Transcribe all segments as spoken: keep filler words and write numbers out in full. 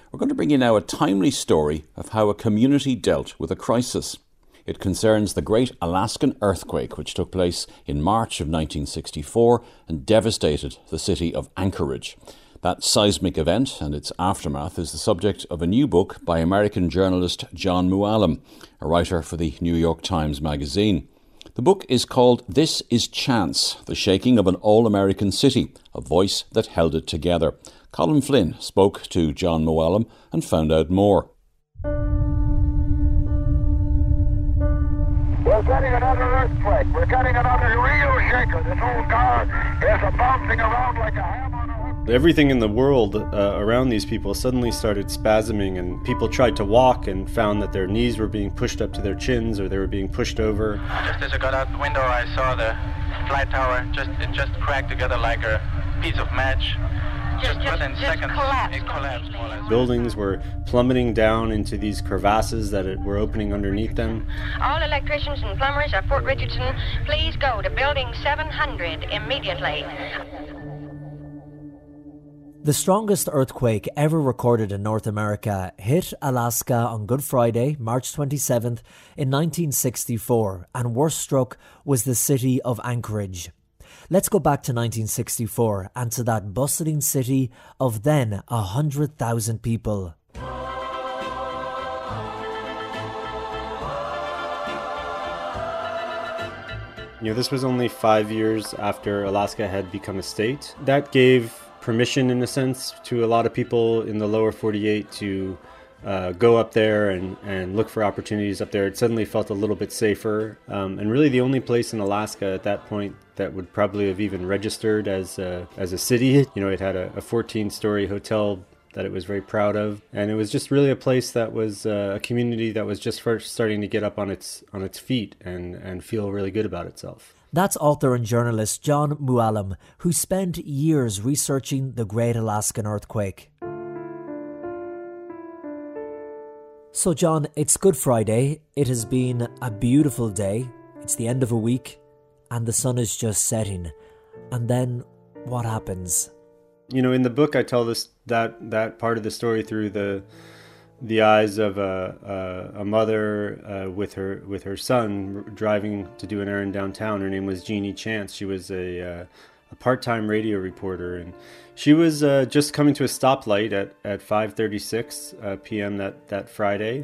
We're going to bring you now a timely story of how a community dealt with a crisis. It concerns the Great Alaskan Earthquake, which took place in March of nineteen sixty-four and devastated the city of Anchorage. That seismic event and its aftermath is the subject of a new book by American journalist John Mooallem, a writer for the New York Times Magazine. The book is called This is Chance, the Shaking of an All-American City, a voice that held it together. Colin Flynn spoke to John Mooallem and found out more. We're getting another earthquake. We're getting another real shaker. This whole car is bouncing around like a ham on a hook. Everything in the world uh, around these people suddenly started spasming, and people tried to walk and found that their knees were being pushed up to their chins or they were being pushed over. Just as I got out the window, I saw the flight tower. Just it just cracked together like a piece of match. Just, just, within just seconds, collapsed it collapsed more or less. Buildings were plummeting down into these crevasses that it were opening underneath them. All electricians and plumbers of Fort Richardson, please go to building seven hundred immediately. The strongest earthquake ever recorded in North America hit Alaska on Good Friday, March twenty-seventh in nineteen sixty-four, and worst struck was the city of Anchorage. Let's go back to nineteen sixty-four and to that bustling city of then one hundred thousand people. You know, this was only five years after Alaska had become a state. That gave permission, in a sense, to a lot of people in the lower forty-eight to uh, go up there and, and look for opportunities up there. It suddenly felt a little bit safer. Um, and really the only place in Alaska at that point that would probably have even registered as a, as a city. You know, it had a fourteen-story hotel that it was very proud of. And it was just really a place that was uh, a community that was just first starting to get up on its on its feet and, and feel really good about itself. That's author and journalist John Mooallem, who spent years researching the Great Alaskan Earthquake. So John, it's Good Friday. It has been a beautiful day. It's the end of a week and the sun is just setting. And then what happens? You know, in the book I tell this that that part of the story through the the eyes of a a, a mother uh, with her with her son driving to do an errand downtown. Her name was Jeannie Chance. She was a uh, a part-time radio reporter, and she was uh, just coming to a stoplight at at five thirty-six uh, p.m. that that Friday.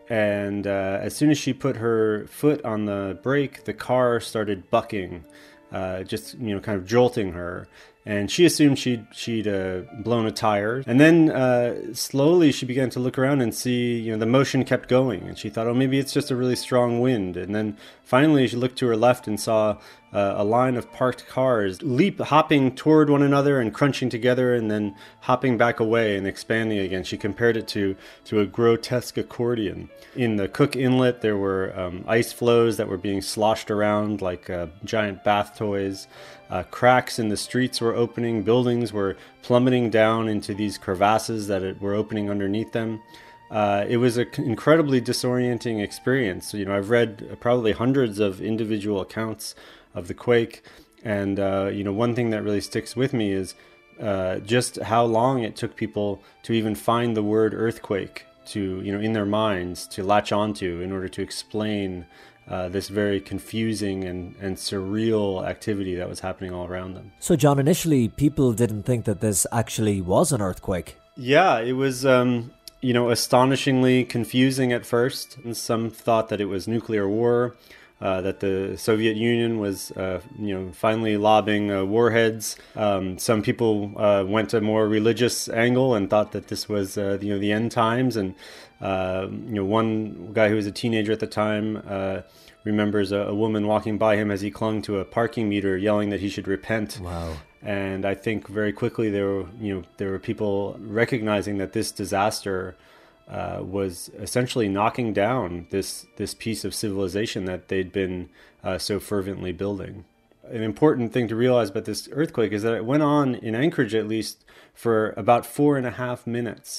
And uh, as soon as she put her foot on the brake, the car started bucking, uh, just you know, kind of jolting her. And she assumed she'd she'd uh, blown a tire. And then uh, slowly she began to look around and see, you know, the motion kept going. And she thought, oh, maybe it's just a really strong wind. And then finally she looked to her left and saw uh, a line of parked cars leap, hopping toward one another and crunching together and then hopping back away and expanding again. She compared it to, to a grotesque accordion. In the Cook Inlet, there were um, ice floes that were being sloshed around like uh, giant bath toys. Uh, cracks in the streets were opening, buildings were plummeting down into these crevasses that it were opening underneath them. Uh, it was an incredibly disorienting experience. You know, I've read probably hundreds of individual accounts of the quake, and uh, you know, one thing that really sticks with me is uh, just how long it took people to even find the word earthquake to, you know, in their minds to latch onto in order to explain Uh, this very confusing and, and surreal activity that was happening all around them. So, John, initially people didn't think that this actually was an earthquake. Yeah, it was, um, you know, astonishingly confusing at first. And some thought that it was nuclear war, uh, that the Soviet Union was, uh, you know, finally lobbing uh, warheads. Um, some people uh, went a more religious angle and thought that this was, uh, you know, the end times. And Uh, you know, one guy who was a teenager at the time uh, remembers a, a woman walking by him as he clung to a parking meter, yelling that he should repent. Wow! And I think very quickly there were, you know, there were people recognizing that this disaster uh, was essentially knocking down this this piece of civilization that they'd been uh, so fervently building. An important thing to realize about this earthquake is that it went on in Anchorage, at least, for about four and a half minutes.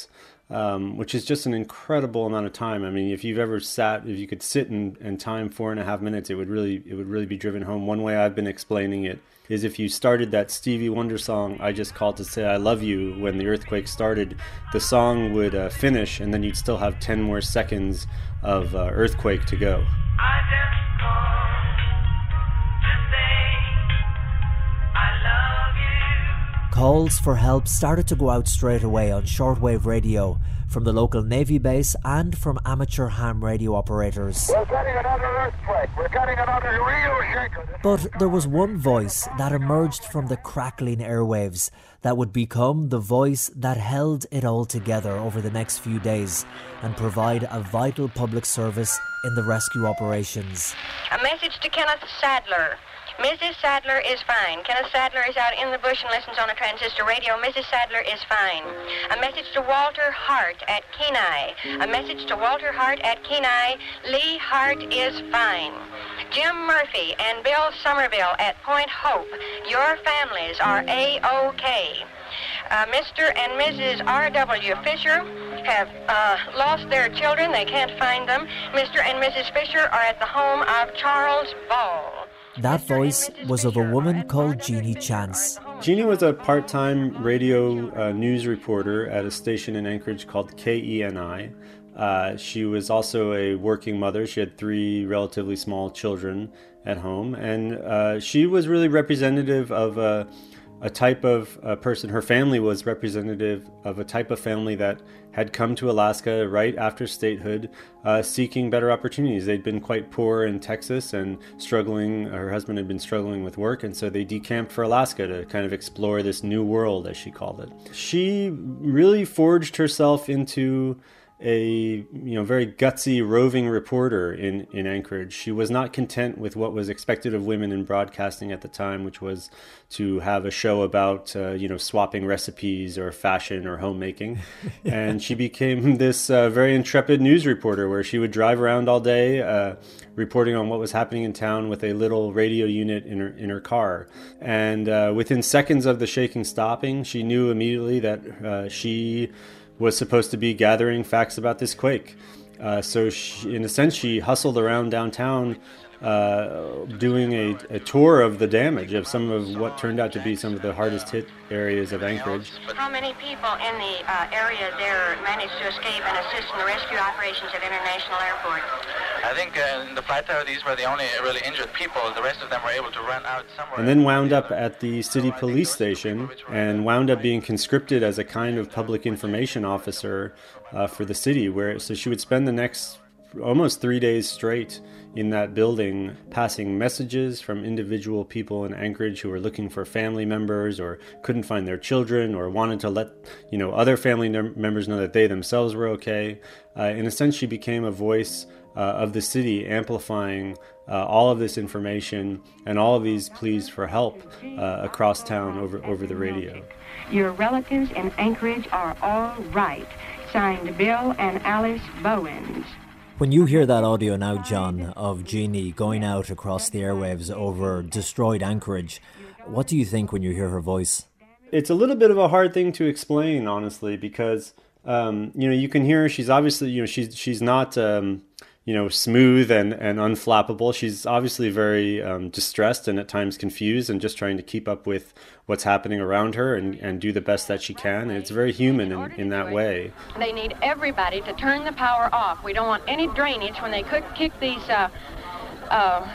um, which is just an incredible amount of time. I mean, if you've ever sat, if you could sit and, and time four and a half minutes, it would really, it would really be driven home. One way I've been explaining it is if you started that Stevie Wonder song, I Just Called to Say I Love You, when the earthquake started, the song would uh, finish, and then you'd still have ten more seconds of uh, earthquake to go. I just called to say I love you. Calls for help started to go out straight away on shortwave radio from the local Navy base and from amateur ham radio operators. We're getting another earthquake. We're getting another real shaker. But there was one voice that emerged from the crackling airwaves that would become the voice that held it all together over the next few days and provide a vital public service in the rescue operations. A message to Kenneth Sadler. Missus Sadler is fine. Kenneth Sadler is out in the bush and listens on a transistor radio. Missus Sadler is fine. A message to Walter Hart at Kenai. A message to Walter Hart at Kenai. Lee Hart is fine. Jim Murphy and Bill Somerville at Point Hope. Your families are A-OK. Uh, Mister and Missus R W Fisher have uh, lost their children. They can't find them. Mister and Missus Fisher are at the home of Charles Ball. That voice was of a woman called Jeannie Chance. Jeannie was a part-time radio uh, news reporter at a station in Anchorage called K E N I. Uh, she was also a working mother. She had three relatively small children at home, and uh, she was really representative of a, a type of uh, person. Her family was representative of a type of family that had come to Alaska right after statehood, uh, seeking better opportunities. They'd been quite poor in Texas and struggling. Her husband had been struggling with work, and so they decamped for Alaska to kind of explore this new world, as she called it. She really forged herself into a you know very gutsy roving reporter in, in Anchorage. She was not content with what was expected of women in broadcasting at the time, which was to have a show about uh, you know swapping recipes or fashion or homemaking. And she became this uh, very intrepid news reporter, where she would drive around all day uh, reporting on what was happening in town with a little radio unit in her in her car. And uh, within seconds of the shaking stopping, she knew immediately that uh, she was supposed to be gathering facts about this quake. Uh, so she, in a sense, she hustled around downtown uh, doing a, a tour of the damage of some of what turned out to be some of the hardest hit areas of Anchorage. How many people in the uh, area there managed to escape and assist in the rescue operations at International Airport? I think uh, in the flight tower, these were the only really injured people. The rest of them were able to run out somewhere. And then wound up at the city police station and wound up being conscripted as a kind of public information officer uh, for the city. Where so she would spend the next almost three days straight in that building, passing messages from individual people in Anchorage who were looking for family members or couldn't find their children or wanted to let you know other family members know that they themselves were okay. Uh, in a sense, she became a voice Uh, of the city, amplifying uh, all of this information and all of these pleas for help uh, across town over, over the radio. Your relatives in Anchorage are all right. Signed, Bill and Alice Bowens. When you hear that audio now, John, of Jeannie going out across the airwaves over destroyed Anchorage, what do you think when you hear her voice? It's a little bit of a hard thing to explain, honestly, because um, you know you can hear her. She's obviously you know she's she's not. Um, you know, smooth and, and unflappable. She's obviously very um, distressed and at times confused and just trying to keep up with what's happening around her and, and do the best that she can. And it's very human in, in that way. They need everybody to turn the power off. We don't want any drainage when they could kick these uh, uh,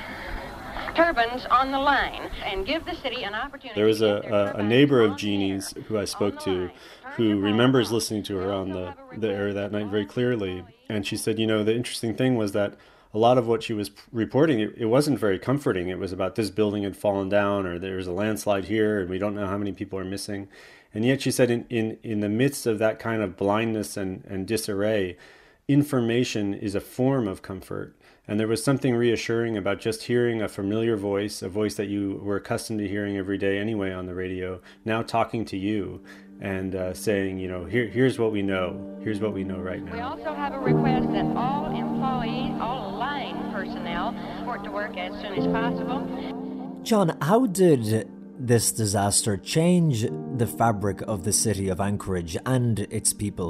turbines on the line and give the city an opportunity. There was a, a, a neighbor of Jeannie's who I spoke to who remembers listening to her on the, the air that night very clearly. And she said, you know, the interesting thing was that a lot of what she was reporting, it, it wasn't very comforting. It was about this building had fallen down or there was a landslide here and we don't know how many people are missing. And yet she said in, in, in the midst of that kind of blindness and, and disarray, information is a form of comfort. And there was something reassuring about just hearing a familiar voice, a voice that you were accustomed to hearing every day anyway on the radio, now talking to you and uh, saying, you know, here, here's what we know. Here's what we know right now. We also have a request that all employees, all line personnel, report to work as soon as possible. John, how did this disaster change the fabric of the city of Anchorage and its people?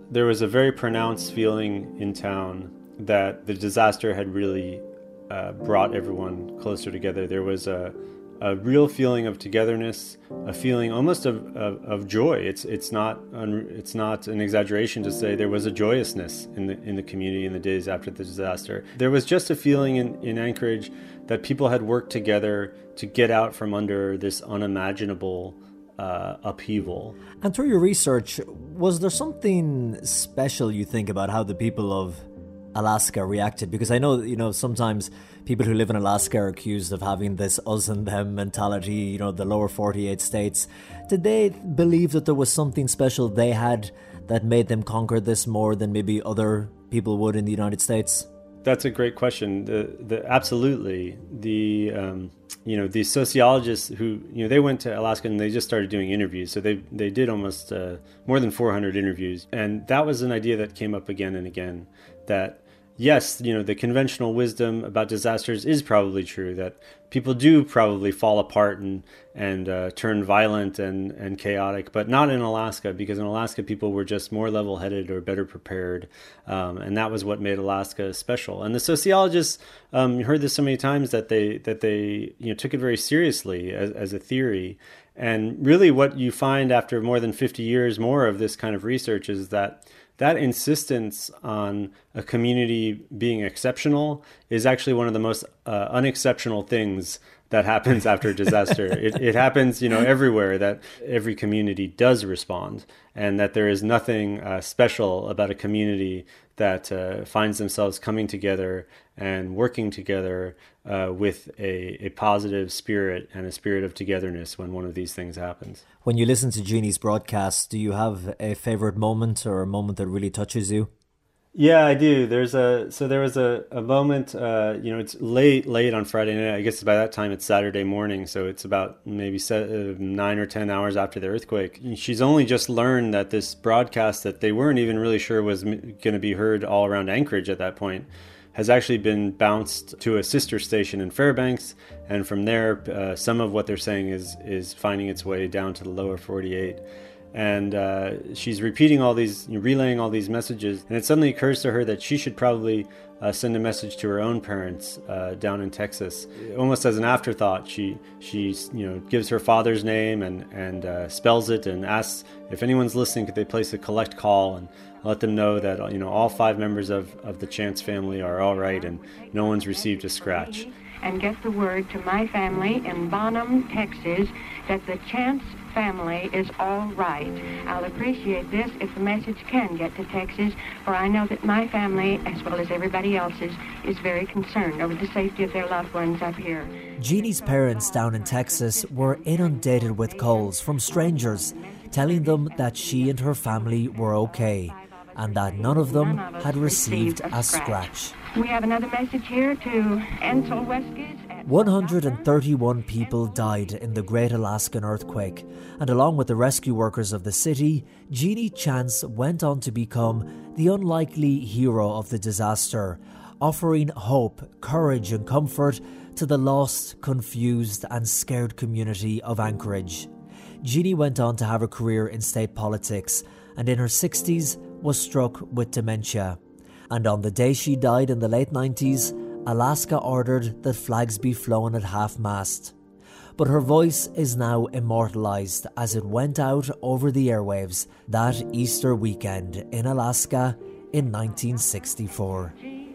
there was a very pronounced feeling in town that the disaster had really uh, brought everyone closer together. There was a, a real feeling of togetherness, a feeling almost of, of, of joy. It's it's not un, it's not an exaggeration to say there was a joyousness in the in the community in the days after the disaster. There was just a feeling in, in Anchorage that people had worked together to get out from under this unimaginable uh, upheaval. And through your research, was there something special you think about how the people of Alaska reacted? Because I know, you know, sometimes people who live in Alaska are accused of having this us and them mentality, you know, the lower forty-eight states. Did they believe that there was something special they had that made them conquer this more than maybe other people would in the United States? That's a great question. The, the, absolutely. The, um, you know, the sociologists who, you know, they went to Alaska and they just started doing interviews. So they they did almost uh, more than four hundred interviews. And that was an idea that came up again and again, that yes, you know, the conventional wisdom about disasters is probably true, that people do probably fall apart and and uh, turn violent and, and chaotic, but not in Alaska, because in Alaska people were just more level-headed or better prepared, um, and that was what made Alaska special. And the sociologists um, heard this so many times that they that they you know took it very seriously as, as a theory. And really, what you find after more than fifty years more of this kind of research is that that insistence on a community being exceptional is actually one of the most uh, unexceptional things that happens after a disaster. it, it happens, you know, everywhere, that every community does respond, and that there is nothing uh, special about a community that uh, finds themselves coming together and working together uh, with a, a positive spirit and a spirit of togetherness when one of these things happens. When you listen to Jeannie's broadcast, do you have a favorite moment or a moment that really touches you? Yeah, I do. There's a so there was a, a moment, uh, you know, it's late, late on Friday night. I guess by that time it's Saturday morning, so it's about maybe set, uh, nine or ten hours after the earthquake. She's only just learned that this broadcast that they weren't even really sure was going to be heard all around Anchorage at that point has actually been bounced to a sister station in Fairbanks, and from there, uh, some of what they're saying is is finding its way down to the lower forty-eight. And uh, she's repeating all these, you know, relaying all these messages, and it suddenly occurs to her that she should probably uh, send a message to her own parents uh, down in Texas. Almost as an afterthought, she she you know gives her father's name and and uh, spells it and asks if anyone's listening, could they place a collect call and let them know that you know all five members of, of the Chance family are all right and no one's received a scratch. And get the word to my family in Bonham, Texas, that the Chance family is all right. I'll appreciate this if the message can get to Texas, for I know that my family, as well as everybody else's, is very concerned over the safety of their loved ones up here. Jeannie's parents down in Texas were inundated with calls from strangers telling them that she and her family were okay and that none of them had received a scratch. We have another message here to Ansel Weskes. one hundred thirty-one people died in the Great Alaskan Earthquake, and along with the rescue workers of the city, Jeannie Chance went on to become the unlikely hero of the disaster, offering hope, courage and comfort to the lost, confused and scared community of Anchorage. Jeannie went on to have a career in state politics, and in her sixties was struck with dementia. And on the day she died in the late nineties, Alaska ordered that flags be flown at half-mast. But her voice is now immortalised as it went out over the airwaves that Easter weekend in Alaska in nineteen sixty-four.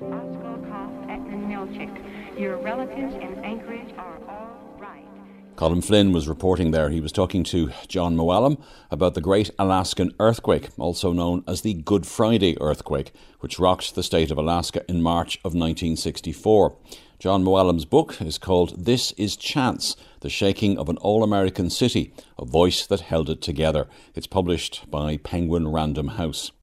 Your relatives in Anchorage are all right. Colin Flynn was reporting there. He was talking to John Mooallem about the Great Alaskan Earthquake, also known as the Good Friday Earthquake, which rocked the state of Alaska in March of nineteen sixty-four. John Mooallem's book is called This is Chance, The Shaking of an All-American City, A Voice That Held It Together. It's published by Penguin Random House.